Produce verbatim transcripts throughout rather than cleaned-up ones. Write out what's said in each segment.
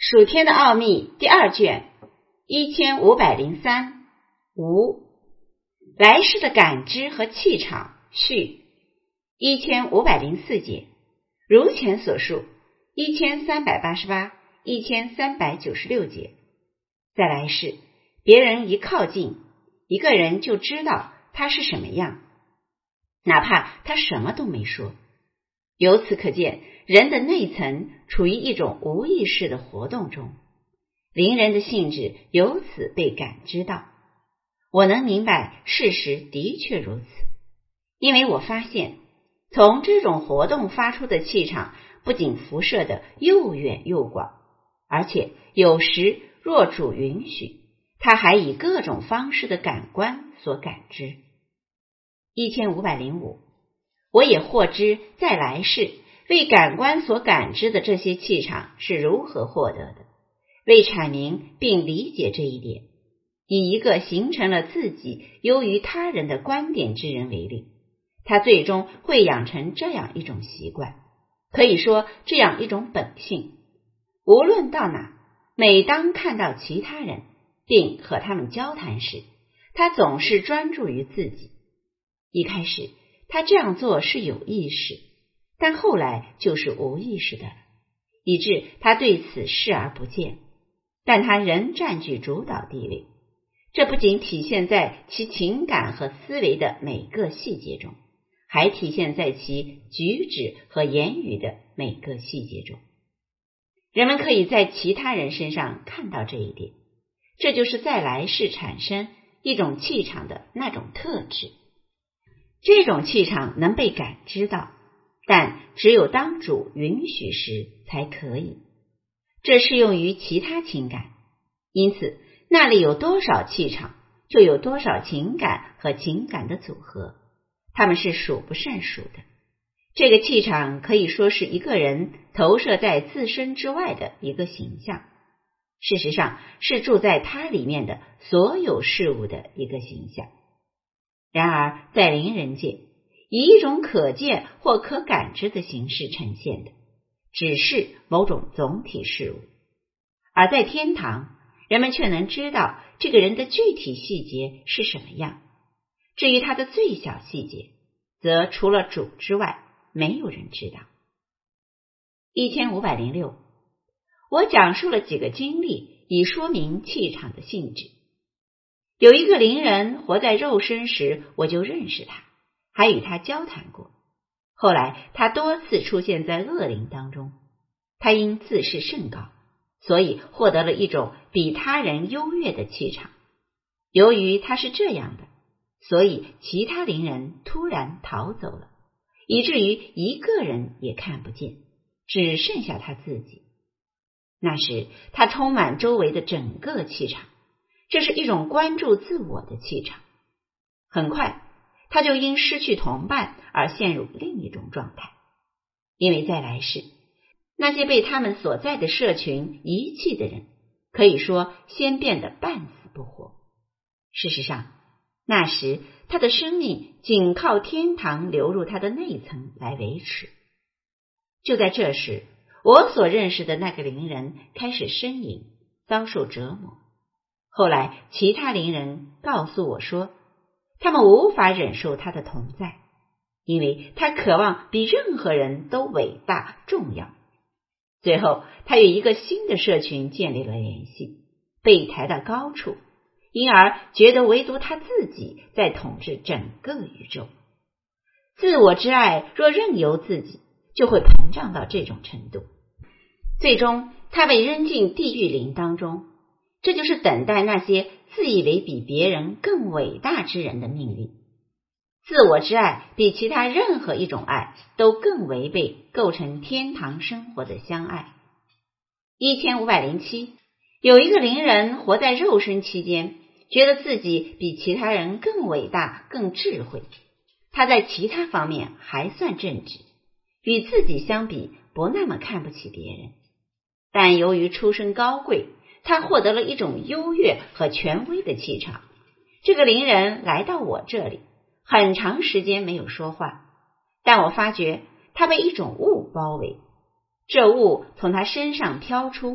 属天的奥秘第二卷一千五百零三无来世的感知和气场序一千五百零四节，如前所述一千三百八十八、一千三百九十六节。在来世，别人一靠近，一个人就知道他是什么样，哪怕他什么都没说。由此可见，人的内层处于一种无意识的活动中，灵人的性质由此被感知到。我能明白事实的确如此，因为我发现从这种活动发出的气场不仅辐射的又远又广，而且有时若主允许，它还以各种方式的感官所感知。一千五百零五，我也获知在来世为感官所感知的这些气场是如何获得的。为阐明并理解这一点，以一个形成了自己优于他人的观点之人为例，他最终会养成这样一种习惯，可以说这样一种本性。无论到哪，每当看到其他人并和他们交谈时，他总是专注于自己。一开始他这样做是有意识，但后来就是无意识的了，以致他对此视而不见，但他仍占据主导地位。这不仅体现在其情感和思维的每个细节中，还体现在其举止和言语的每个细节中。人们可以在其他人身上看到这一点，这就是在来世产生一种气场的那种特质。这种气场能被感知到，但只有当主允许时才可以。这适用于其他情感，因此那里有多少气场，就有多少情感和情感的组合，它们是数不胜数的。这个气场可以说是一个人投射在自身之外的一个形象，事实上是住在它里面的所有事物的一个形象。然而在灵人界，以一种可见或可感知的形式呈现的，只是某种总体事物。而在天堂，人们却能知道这个人的具体细节是什么样。至于他的最小细节，则除了主之外，没有人知道。一千五百零六，我讲述了几个经历，以说明气场的性质。有一个灵人活在肉身时，我就认识他，还与他交谈过。后来他多次出现在恶灵当中，他因自视甚高，所以获得了一种比他人优越的气场。由于他是这样的，所以其他灵人突然逃走了，以至于一个人也看不见，只剩下他自己。那时他充满周围的整个气场，这是一种关注自我的气场。很快他就因失去同伴而陷入另一种状态，因为在来世，那些被他们所在的社群遗弃的人，可以说先变得半死不活。事实上，那时他的生命仅靠天堂流入他的内层来维持。就在这时，我所认识的那个灵人开始呻吟，遭受折磨。后来其他灵人告诉我说，他们无法忍受他的同在，因为他渴望比任何人都伟大重要。最后他与一个新的社群建立了联系，被抬到高处，因而觉得唯独他自己在统治整个宇宙。自我之爱若任由自己，就会膨胀到这种程度，最终他被扔进地狱灵当中。这就是等待那些自以为比别人更伟大之人的命运。自我之爱比其他任何一种爱都更违背构成天堂生活的相爱。一千五百零七，有一个灵人活在肉身期间，觉得自己比其他人更伟大更智慧，他在其他方面还算正直，与自己相比不那么看不起别人，但由于出身高贵，他获得了一种优越和权威的气场。这个灵人来到我这里，很长时间没有说话，但我发觉他被一种雾包围，这雾从他身上飘出，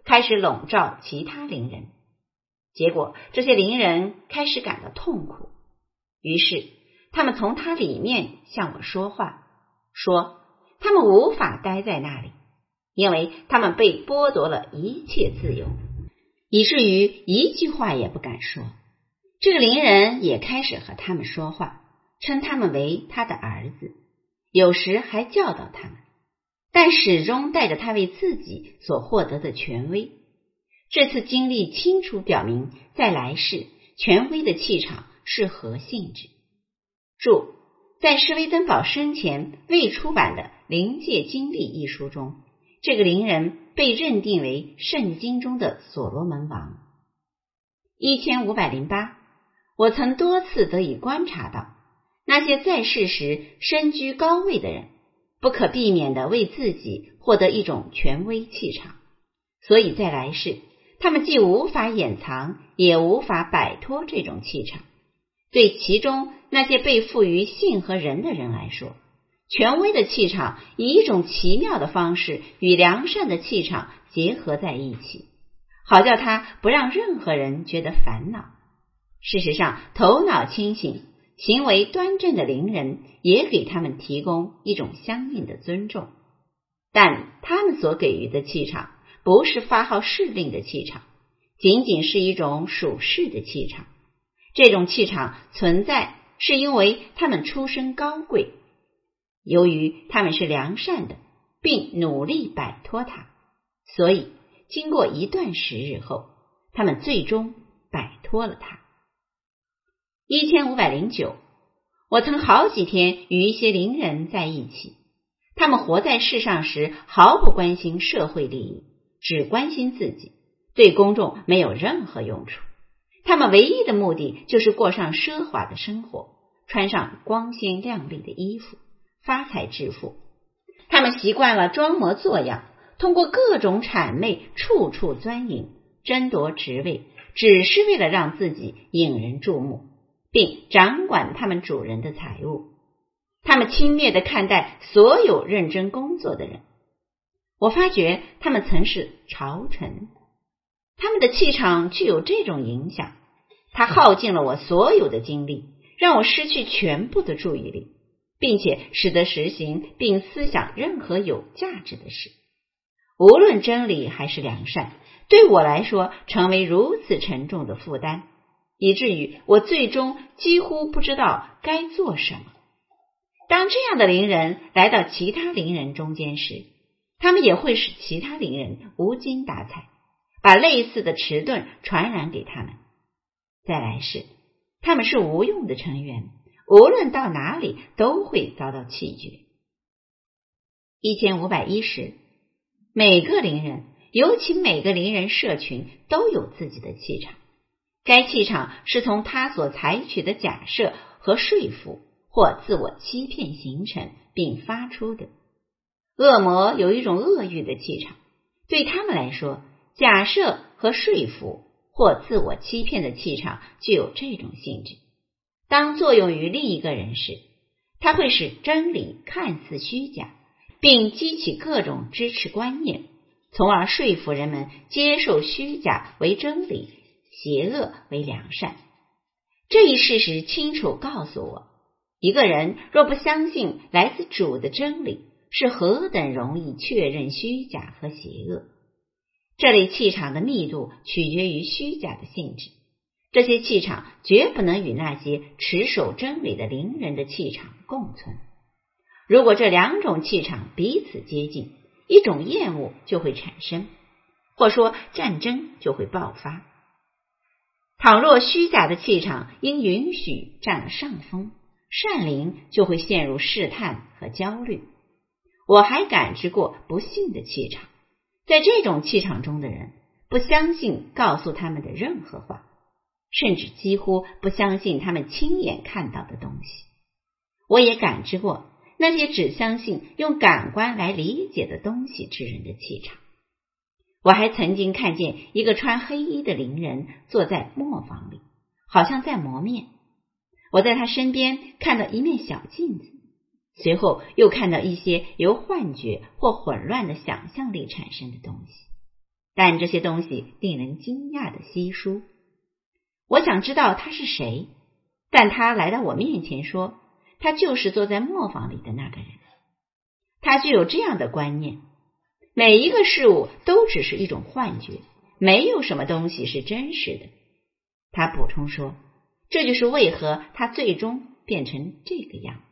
开始笼罩其他灵人。结果这些灵人开始感到痛苦，于是他们从他里面向我说话，说他们无法待在那里，因为他们被剥夺了一切自由，以至于一句话也不敢说。这个灵人也开始和他们说话，称他们为他的儿子，有时还教导他们，但始终带着他为自己所获得的权威。这次经历清楚表明，在来世权威的气场是何性质。注：在施威登堡生前未出版的《灵界经历》一书中，这个灵人被认定为圣经中的所罗门王。一千五百零八，我曾多次得以观察到，那些在世时身居高位的人，不可避免地为自己获得一种权威气场，所以在来世他们既无法掩藏，也无法摆脱这种气场。对其中那些被赋予性和人的人来说，权威的气场以一种奇妙的方式与良善的气场结合在一起，好叫他不让任何人觉得烦恼。事实上，头脑清醒、行为端正的灵人也给他们提供一种相应的尊重，但他们所给予的气场不是发号施令的气场，仅仅是一种属世的气场。这种气场存在是因为他们出身高贵，由于他们是良善的，并努力摆脱它，所以经过一段时日后，他们最终摆脱了它。一千五百零九，我曾好几天与一些灵人在一起，他们活在世上时毫不关心社会利益，只关心自己，对公众没有任何用处。他们唯一的目的就是过上奢华的生活，穿上光鲜亮丽的衣服，发财致富。他们习惯了装模作样，通过各种谄媚处处钻营，争夺职位，只是为了让自己引人注目，并掌管他们主人的财物。他们轻蔑地看待所有认真工作的人。我发觉他们曾是朝臣，他们的气场具有这种影响，它耗尽了我所有的精力，让我失去全部的注意力，并且使得实行并思想任何有价值的事。无论真理还是良善，对我来说成为如此沉重的负担，以至于我最终几乎不知道该做什么。当这样的灵人来到其他灵人中间时，他们也会使其他灵人无精打采，把类似的迟钝传染给他们。在来世，他们是无用的成员，无论到哪里都会遭到弃绝。一千五百一十，每个灵人，尤其每个灵人社群都有自己的气场，该气场是从他所采取的假设和说服或自我欺骗形成并发出的。恶魔有一种恶欲的气场，对他们来说，假设和说服或自我欺骗的气场具有这种性质。当作用于另一个人时，它会使真理看似虚假，并激起各种支持观念，从而说服人们接受虚假为真理，邪恶为良善。这一事实清楚告诉我，一个人若不相信来自主的真理，是何等容易确认虚假和邪恶。这类气场的密度取决于虚假的性质，这些气场绝不能与那些持守真理的灵人的气场共存。如果这两种气场彼此接近，一种厌恶就会产生，或说战争就会爆发。倘若虚假的气场因允许占了上风，善灵就会陷入试探和焦虑。我还感知过不幸的气场，在这种气场中的人不相信告诉他们的任何话，甚至几乎不相信他们亲眼看到的东西。我也感知过那些只相信用感官来理解的东西之人的气场。我还曾经看见一个穿黑衣的灵人坐在磨坊里，好像在磨面。我在他身边看到一面小镜子，随后又看到一些由幻觉或混乱的想象力产生的东西。 但这些东西令人惊讶的稀疏。我想知道他是谁，但他来到我面前说，他就是坐在磨坊里的那个人。他具有这样的观念，每一个事物都只是一种幻觉，没有什么东西是真实的。他补充说，这就是为何他最终变成这个样。